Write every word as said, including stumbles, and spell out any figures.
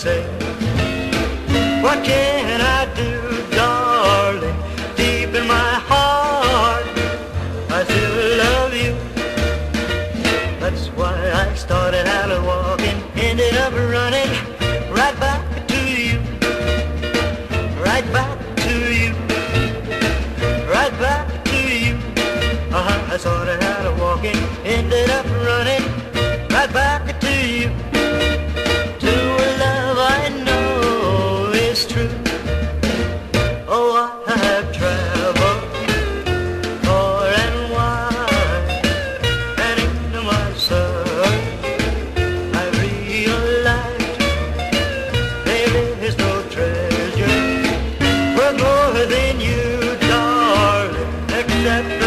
say. What can I do, darling? Deep in my heart, I still love you. That's why I started out walking, ended up running right back to you, right back to you, right back to you. Uh-huh. I started out walking, ended up running right back to you, to a love I know is true. Oh, I have traveled far and wide, and in my search I realized there is no treasure worth more than you, darling, except